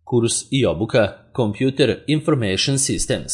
Kurs i obuka Computer Information Systems.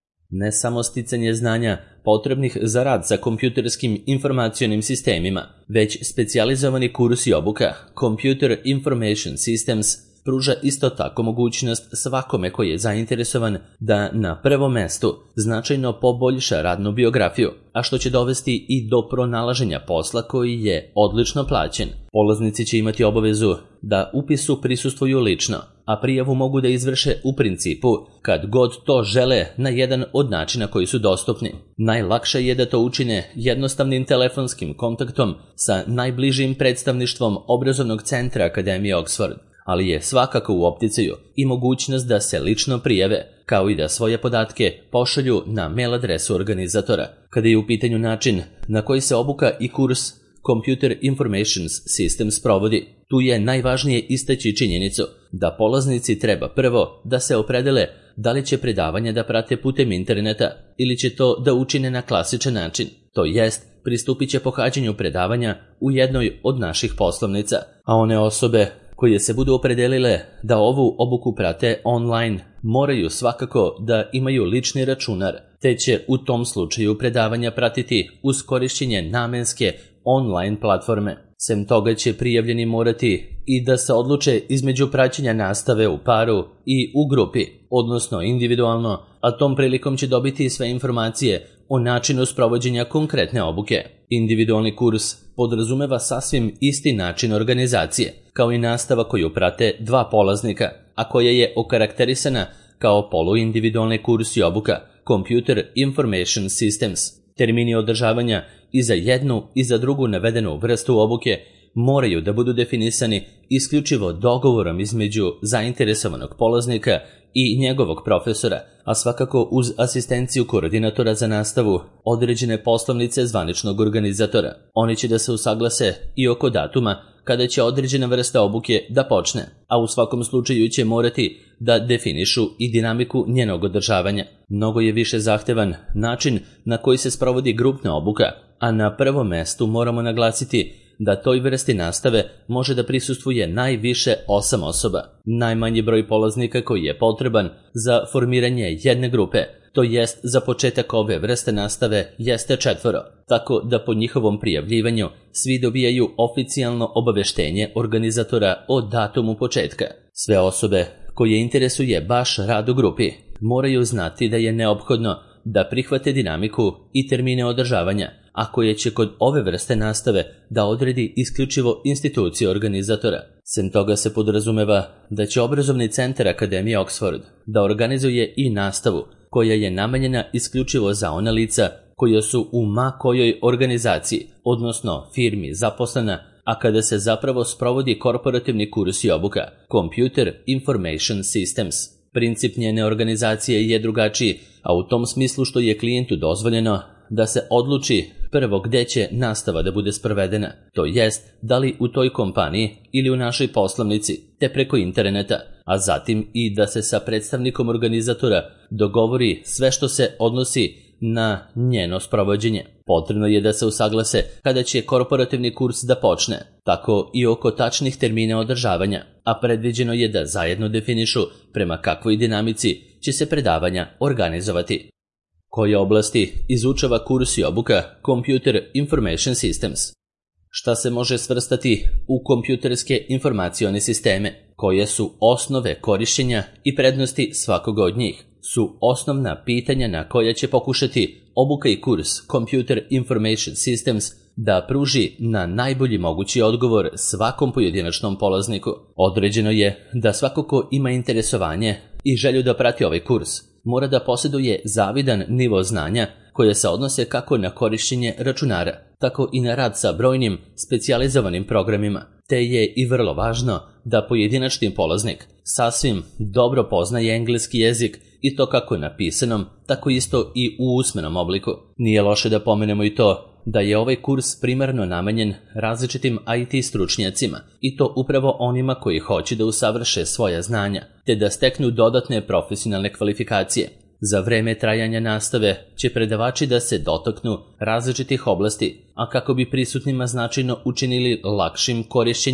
Ne samo sticanje znanja potrebnih za rad sa kompjuterskim informacionim sistemima, već specijalizovani kurs i obuka Computer Information Systems pruža isto tako mogućnost svakome koji je zainteresovan da na prvom mestu značajno poboljša radnu biografiju, a što će dovesti i do pronalaženja posla koji je odlično plaćen. Polaznici će imati obavezu da upisu prisustvuju lično, a prijavu mogu da izvrše u principu kad god to žele na jedan od načina koji su dostupni. Najlakše je da to učine jednostavnim telefonskim kontaktom sa najbližim predstavništvom obrazovnog centra Akademije Oxford, ali je svakako u opticaju i mogućnost da se lično prijave, kao i da svoje podatke pošalju na mail adresu organizatora. Kada je u pitanju način na koji se obuka i kurs Computer Information Systems provodi, tu je najvažnije istaći činjenicu da polaznici treba prvo da se opredele da li će predavanja da prate putem interneta ili će to da učine na klasičan način, to jest pristupit će pohađanju predavanja u jednoj od naših poslovnica, a one osobe koje se budu opredelile da ovu obuku prate online moraju svakako da imaju lični računar, te će u tom slučaju predavanja pratiti uz korišćenje namenske online platforme. Sem toga će prijavljeni morati i da se odluče između praćenja nastave u paru i u grupi, odnosno individualno, a tom prilikom će dobiti sve informacije o načinu sprovođenja konkretne obuke. Individualni kurs podrazumeva sasvim isti način organizacije, kao i nastava koju prate dva polaznika, a koja je okarakterisana kao poluindividualni kurs i obuka Computer Information Systems. Termini održavanja i za jednu i za drugu navedenu vrstu obuke moraju da budu definisani isključivo dogovorom između zainteresovanog polaznika i njegovog profesora, a svakako uz asistenciju koordinatora za nastavu određene poslovnice zvaničnog organizatora. Oni će da se usaglase i oko datuma kada će određena vrsta obuke da počne, a u svakom slučaju će morati da definišu i dinamiku njenog održavanja. Mnogo je više zahtevan način na koji se sprovodi grupna obuka, a na prvom mestu moramo naglasiti da toj vrsti nastave može da prisustvuje najviše 8 osoba. Najmanji broj polaznika koji je potreban za formiranje jedne grupe, to jest za početak ove vrste nastave, jeste 4, tako da po njihovom prijavljivanju svi dobijaju oficijalno obaveštenje organizatora o datumu početka. Sve osobe koje interesuje baš rad u grupi moraju znati da je neophodno da prihvate dinamiku i termine održavanja, a koje će kod ove vrste nastave da odredi isključivo institucija organizatora. Sem toga se podrazumeva da će obrazovni centar Akademije Oxford da organizuje i nastavu koja je namenjena isključivo za ona lica koja su u ma kojoj organizaciji, odnosno firmi zaposlena, a kada se zapravo sprovodi korporativni kurs i obuka Computer Information Systems. Princip njene organizacije je drugačiji, a u tom smislu što je klijentu dozvoljeno da se odluči prvo gde će nastava da bude sprovedena, to jest da li u toj kompaniji ili u našoj poslovnici, te preko interneta, a zatim i da se sa predstavnikom organizatora dogovori sve što se odnosi na njeno sprovođenje. Potrebno je da se usaglase kada će korporativni kurs da počne, tako i oko tačnih termina održavanja, a predviđeno je da zajedno definišu prema kakvoj dinamici će se predavanja organizovati. Koje oblasti izučava kurs i obuka Computer Information Systems? Šta se može svrstati u kompjuterske informacione sisteme? Koje su osnove korišćenja i prednosti svakoga od njih? Su osnovna pitanja na koja će pokušati obuka i kurs Computer Information Systems da pruži na najbolji mogući odgovor svakom pojedinačnom polazniku. Određeno je da svako ko ima interesovanje i želju da prati ovaj kurs mora da posjeduje zavidan nivo znanja koje se odnose kako na korišćenje računara, tako i na rad sa brojnim specijalizovanim programima, te je i vrlo važno da pojedinačni polaznik sasvim dobro poznaje engleski jezik i to kako na pisanom, tako isto i u usmenom obliku. Nije loše da pomenemo i to da je ovaj kurs primarno namenjen različitim IT stručnjacima i to upravo onima koji hoće da usavrše svoja znanja, te da steknu dodatne profesionalne kvalifikacije. Za vreme trajanja nastave će predavači da se dotaknu različitih oblasti, a kako bi prisutnima značajno učinili lakšim korišćenje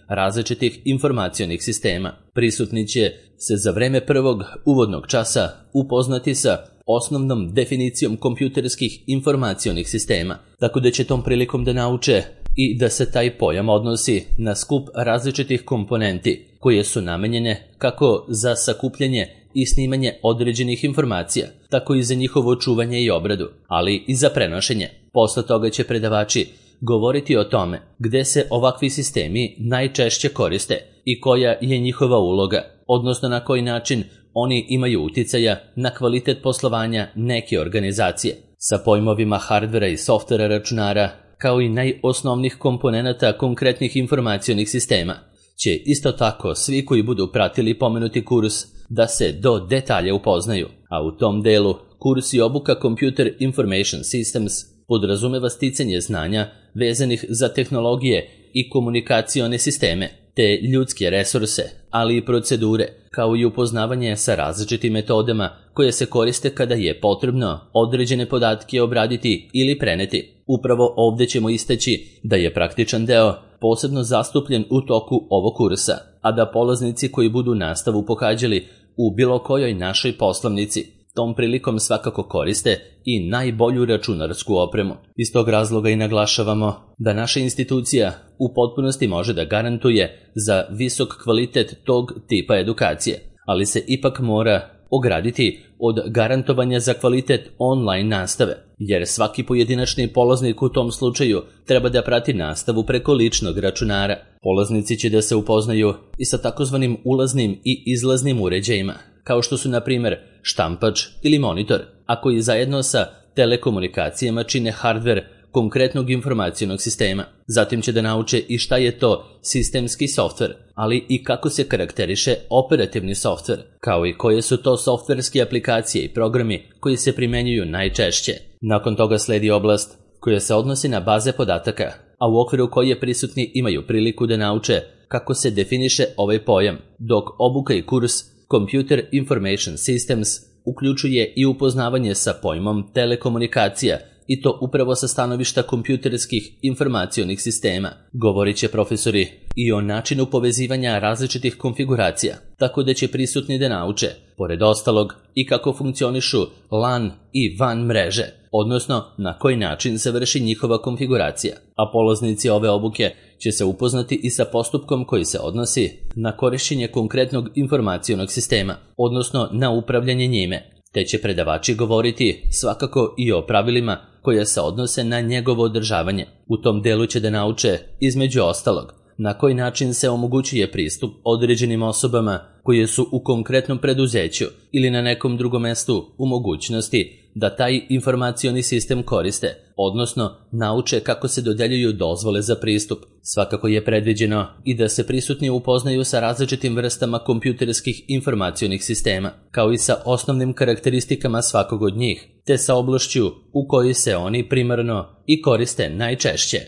različitih informacionih sistema. Prisutni će se za vreme prvog uvodnog časa upoznati sa osnovnom definicijom kompjuterskih informacionih sistema, tako da će tom prilikom da nauče i da se taj pojam odnosi na skup različitih komponenti koje su namenjene kako za sakupljanje i snimanje određenih informacija, tako i za njihovo čuvanje i obradu, ali i za prenošenje. Posle toga će predavači govoriti o tome gde se ovakvi sistemi najčešće koriste i koja je njihova uloga, odnosno na koji način oni imaju uticaja na kvalitet poslovanja neke organizacije. Sa pojmovima hardvera i softvera računara, kao i najosnovnijih komponenata konkretnih informacionih sistema, će isto tako svi koji budu pratili pomenuti kurs da se do detalja upoznaju, a u tom delu kurs i obuka Computer Information Systems podrazumeva sticanje znanja vezanih za tehnologije i komunikacione sisteme, te ljudske resurse, ali i procedure, kao i upoznavanje sa različitim metodama koje se koriste kada je potrebno određene podatke obraditi ili preneti. Upravo ovdje ćemo istaći da je praktičan deo posebno zastupljen u toku ovog kursa, a da polaznici koji budu nastavu pohađali u bilo kojoj našoj poslovnici tom prilikom svakako koriste i najbolju računarsku opremu. Iz tog razloga i naglašavamo da naša institucija u potpunosti može da garantuje za visok kvalitet tog tipa edukacije, ali se ipak mora ograditi od garantovanja za kvalitet online nastave, jer svaki pojedinačni polaznik u tom slučaju treba da prati nastavu preko ličnog računara. Polaznici će da se upoznaju i sa takozvanim ulaznim i izlaznim uređajima, kao što su na primjer štampač ili monitor, a koji zajedno sa telekomunikacijama čine hardver konkretnog informacionog sistema. Zatim će da nauče i šta je to sistemski softver, ali i kako se karakteriše operativni softver, kao i koje su to softverske aplikacije i programi koji se primenjuju najčešće. Nakon toga sledi oblast koja se odnosi na baze podataka, a u okviru koje prisutni imaju priliku da nauče kako se definiše ovaj pojam, dok obuka i kurs Computer Information Systems uključuje i upoznavanje sa pojmom telekomunikacija, i to upravo sa stanovišta kompjuterskih informacionih sistema. Govorit će profesori i o načinu povezivanja različitih konfiguracija, tako da će prisutni da nauče, pored ostalog, i kako funkcionišu LAN i WAN mreže, odnosno na koji način se vrši njihova konfiguracija. A polaznici ove obuke će se upoznati i sa postupkom koji se odnosi na korišćenje konkretnog informacionog sistema, odnosno na upravljanje njime, te će predavači govoriti svakako i o pravilima koje se odnose na njegovo održavanje. U tom delu će da nauče, između ostalog, na koji način se omogućuje pristup određenim osobama koje su u konkretnom preduzeću ili na nekom drugom mestu u mogućnosti da taj informacioni sistem koriste, odnosno nauče kako se dodeljuju dozvole za pristup. Svakako je predviđeno i da se prisutni upoznaju sa različitim vrstama kompjuterskih informacionih sistema, kao i sa osnovnim karakteristikama svakog od njih, te sa oblašću u kojoj se oni primarno i koriste najčešće.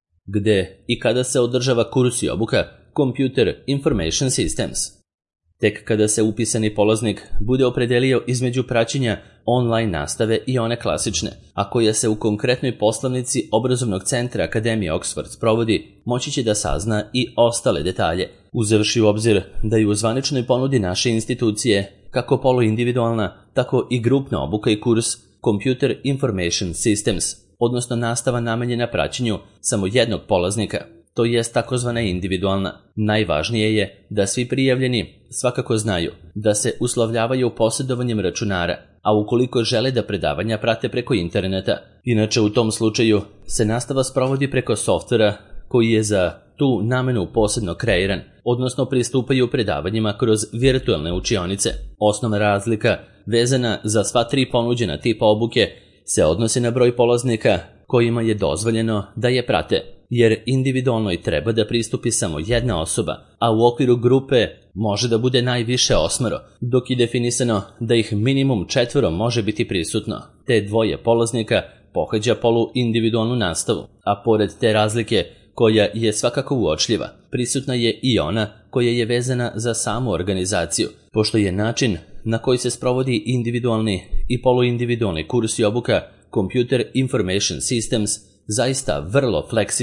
Gde i kada se održava kurs i obuka Computer Information Systems? Tek kada se upisani polaznik bude opredelio između praćenja online nastave i one klasične, a koja se u konkretnoj poslovnici obrazovnog centra Akademije Oxford sprovodi, moći će da sazna i ostale detalje, uzevši u obzir da je u zvaničnoj ponudi naše institucije kako poluindividualna, tako i grupna obuka i kurs Computer Information Systems, odnosno nastava namenjena praćenju samo jednog polaznika, to jest takozvana individualna. Najvažnije je da svi prijavljeni svakako znaju da se uslovljavaju posjedovanjem računara, a ukoliko žele da predavanja prate preko interneta. Inače u tom slučaju se nastava sprovodi preko softvera koji je za tu namenu posebno kreiran, odnosno pristupaju predavanjima kroz virtualne učionice. Osnovna razlika vezana za sva tri ponuđena tipa obuke se odnosi na broj polaznika kojima je dozvoljeno da je prate, jer individualno i treba da pristupi samo jedna osoba, a u okviru grupe može da bude najviše 8, dok je definisano da ih minimum 4 može biti prisutno, te 2 polaznika pohađa poluindividualnu nastavu, a pored te razlike koja je svakako uočljiva, prisutna je i ona koja je vezana za samu organizaciju, pošto je način na koji se sprovodi individualni i poluindividualni kurs i obuka Computer Information Systems zaista vrlo fleksibilan,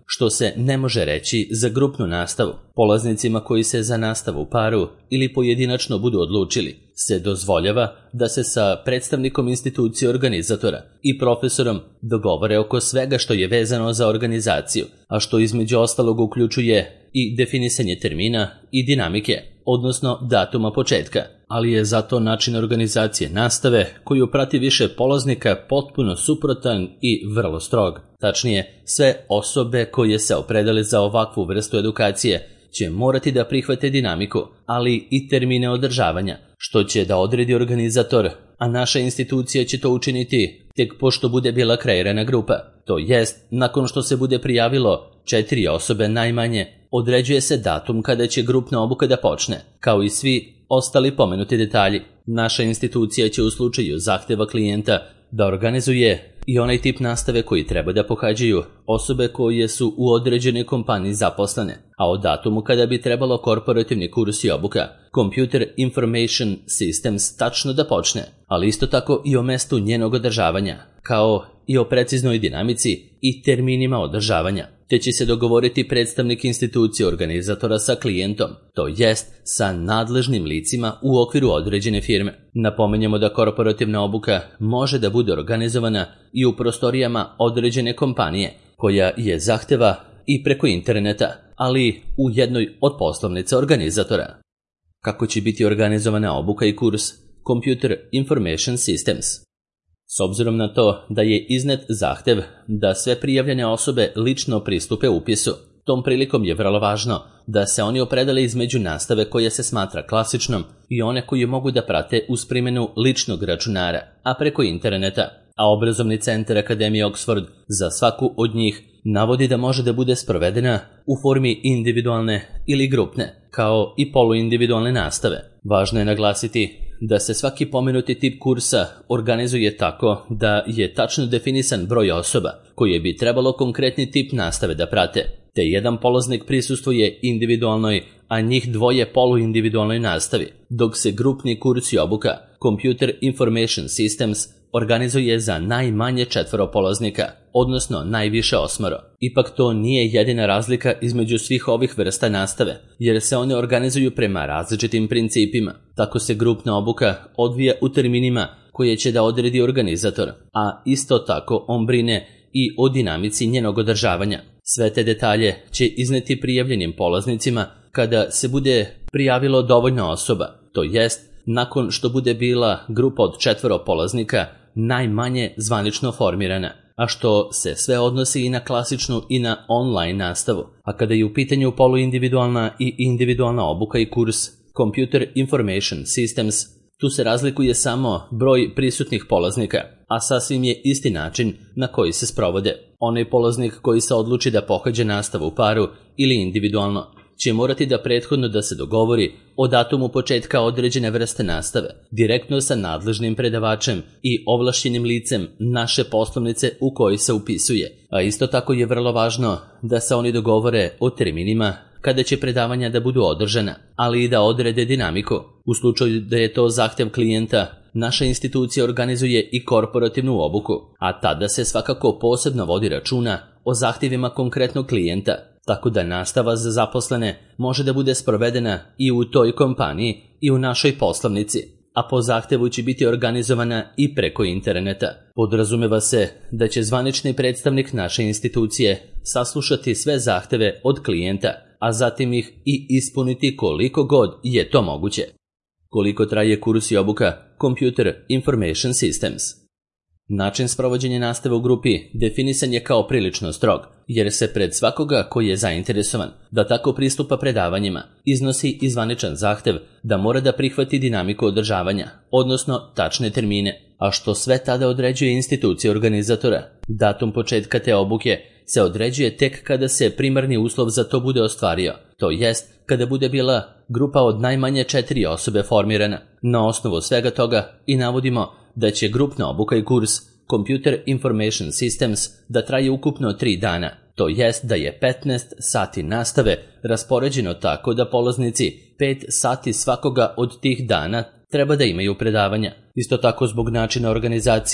što se ne može reći za grupnu nastavu. Polaznicima koji se za nastavu u paru ili pojedinačno budu odlučili se dozvoljava da se sa predstavnikom institucije organizatora i profesorom dogovore oko svega što je vezano za organizaciju, a što između ostalog uključuje i definisanje termina i dinamike, odnosno datuma početka, ali je zato način organizacije nastave koju prati više polaznika potpuno suprotan i vrlo strog. Tačnije, sve osobe koje se opredele za ovakvu vrstu edukacije će morati da prihvate dinamiku, ali i termine održavanja, što će da odredi organizator, a naša institucija će to učiniti tek pošto bude bila kreirana grupa. To jest, nakon što se bude prijavilo 4 osobe najmanje, određuje se datum kada će grupna obuka da počne, kao i svi ostali pomenuti detalji. Naša institucija će u slučaju zahteva klijenta da organizuje i onaj tip nastave koji treba da pohađaju osobe koje su u određenoj kompaniji zaposlene, a o datumu kada bi trebalo korporativni kurs i obuka Computer Information Systems tačno da počne, ali isto tako i o mestu njenog održavanja, kao i o preciznoj dinamici i terminima održavanja, te će se dogovoriti predstavnik institucije organizatora sa klijentom, to jest sa nadležnim licima u okviru određene firme. Napomenjamo da korporativna obuka može da bude organizovana i u prostorijama određene kompanije, koja je zahteva i preko interneta, ali u jednoj od poslovnica organizatora. Kako će biti organizovana obuka i kurs Computer Information Systems? S obzirom na to da je iznet zahtev da sve prijavljene osobe lično pristupe upisu, tom prilikom je vrlo važno da se oni opredele između nastave koja se smatra klasičnom i one koje mogu da prate uz primjenu ličnog računara, a preko interneta, a obrazovni centar Akademije Oxford za svaku od njih navodi da može da bude sprovedena u formi individualne ili grupne, kao i poluindividualne nastave. Važno je naglasiti da se svaki pomenuti tip kursa organizuje tako da je tačno definisan broj osoba koje bi trebalo konkretni tip nastave da prate, te jedan polaznik prisustvuje individualnoj, a njih dvoje poluindividualnoj nastavi, dok se grupni kurs i obuka Computer Information Systems organizuje za najmanje 4 polaznika, odnosno najviše 8. Ipak to nije jedina razlika između svih ovih vrsta nastave, jer se one organizuju prema različitim principima. Tako se grupna obuka odvija u terminima koje će da odredi organizator, a isto tako on brine i o dinamici njenog održavanja. Sve te detalje će izneti prijavljenim polaznicima kada se bude prijavilo dovoljno osoba, to jest nakon što bude bila grupa od 4 polaznika najmanje zvanično formirana, a što se sve odnosi i na klasičnu i na online nastavu. A kada je u pitanju poluindividualna i individualna obuka i kurs Computer Information Systems, tu se razlikuje samo broj prisutnih polaznika, a sasvim je isti način na koji se sprovode. Onaj polaznik koji se odluči da pohađa nastavu u paru ili individualno će morati da prethodno da se dogovori o datumu početka određene vrste nastave, direktno sa nadležnim predavačem i ovlašćenim licem naše poslovnice u kojoj se upisuje. A isto tako je vrlo važno da se oni dogovore o terminima kada će predavanja da budu održana, ali i da odrede dinamiku. U slučaju da je to zahtev klijenta, naša institucija organizuje i korporativnu obuku, a tada se svakako posebno vodi računa o zahtjevima konkretnog klijenta, tako da nastava za zaposlene može da bude sprovedena i u toj kompaniji i u našoj poslovnici, a po zahtevu će biti organizovana i preko interneta. Podrazumeva se da će zvanični predstavnik naše institucije saslušati sve zahteve od klijenta, a zatim ih i ispuniti koliko god je to moguće. Koliko traje kurs i obuka Computer Information Systems? Način sprovođenja nastave u grupi definisan je kao prilično strog, jer se pred svakoga koji je zainteresovan da tako pristupa predavanjima iznosi i zvaničan zahtev da mora da prihvati dinamiku održavanja, odnosno tačne termine, a što sve tada određuje institucija organizatora. Datum početka te obuke se određuje tek kada se primarni uslov za to bude ostvario, to jest kada bude bila grupa od najmanje 4 osobe formirana. Na osnovu svega toga i navodimo da će grupna obuka i kurs Computer Information Systems da traje ukupno 3 dana, to jest da je 15 sati nastave raspoređeno tako da polaznici 5 sati svakoga od tih dana treba da imaju predavanja. Isto tako zbog načina organizacije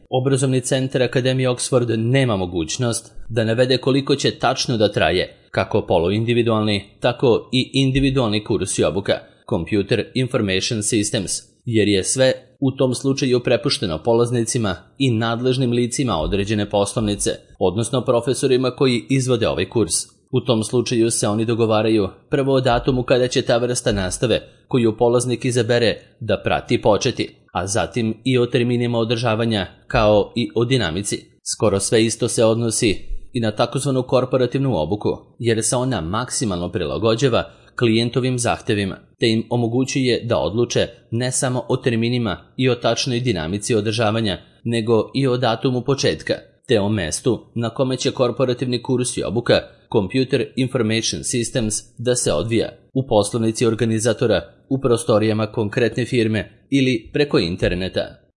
Obrazovni centar Akademije Oxford nema mogućnost da navede koliko će tačno da traje, kako poluindividualni, tako i individualni kurs i obuka Computer Information Systems, jer je sve u tom slučaju prepušteno polaznicima i nadležnim licima određene poslovnice, odnosno profesorima koji izvode ovaj kurs. U tom slučaju se oni dogovaraju prvo o datumu kada će ta vrsta nastave koju polaznik izabere da prati početi, a zatim i o terminima održavanja kao i o dinamici. Skoro sve isto se odnosi i na takozvanu korporativnu obuku, jer se ona maksimalno prilagođava klijentovim zahtevima, te im omogućuje da odluče ne samo o terminima i o tačnoj dinamici održavanja, nego i o datumu početka, te o mestu na kome će korporativni kurs i obuka Computer Information Systems da se odvija, u poslovnici organizatora, u prostorijama konkretne firme ili preko interneta.